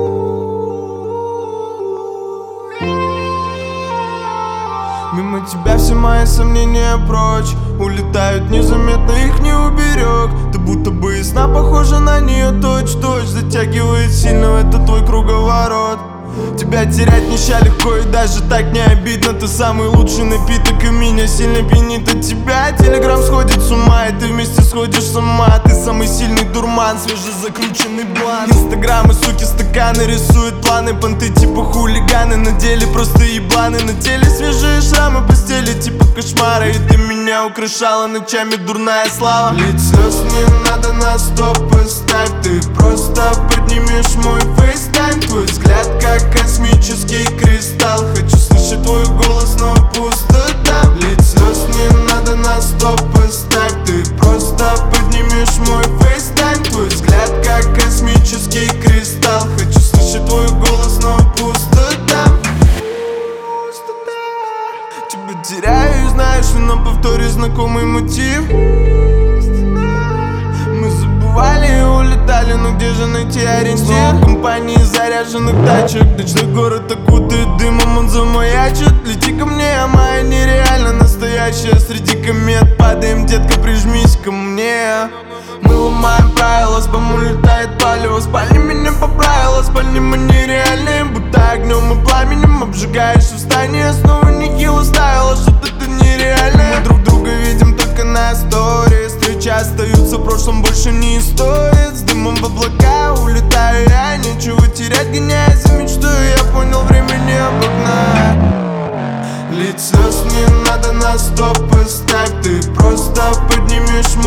Мимо тебя все мои сомнения прочь улетают незаметно, их не уберег. Ты будто бы из сна похожа на нее точь-точь. Затягивает сильно это твой круговорот. Тебя терять нельзя легко и даже так не обидно. Ты самый лучший напиток и меня сильно пьянит от тебя. Телеграм сходит с ума и ты вместе сходишь с ума. Ты самый сильный дурман, свежезакрученный бланк. Инстаграмы, суки, стаканы рисуют планы. Понты типа хулиганы, на деле просто ебланы. На теле свежие шрамы, постели типа кошмара. И ты меня украшала ночами, дурная слава. Лить слез не надо, на стоп поставь. Ты просто поднимешь мой фейстайм. Твой взгляд как космический кристалл. Хочу слышать твой голос, но пустота. Лить слез не надо, на стоп поставь. Ты просто поднимешь мой фейстайм. Твой взгляд как космический кристалл. Хочу слышать твой голос, но пустота. Тебя теряю и знаешь, но повторю знакомый мотив. Мы забывали и улетали, но где же найти ориентир? В компании заряженных тачек ночной город окутает дымом, он замаячит. Лети ко мне, а моя нереально настоящая. Среди комет падаем, детка, прижмись ко мне. Мы ломаем правила, спам улетает палево. Спальни меня поправила, спальни мы нереальные. Будто огнем и пламенем обжигаешь в стане. Снова нехило ставила, что-то ты нереальное. Мы друг друга видим только на сторис. Встречи остаются в прошлом, больше не стоит. С дымом в облака улетаю я, нечего терять, гоняясь за мечтой. Я понял, время не обогнать. Лить слез не надо, на стоп поставь. Ты просто поднимешь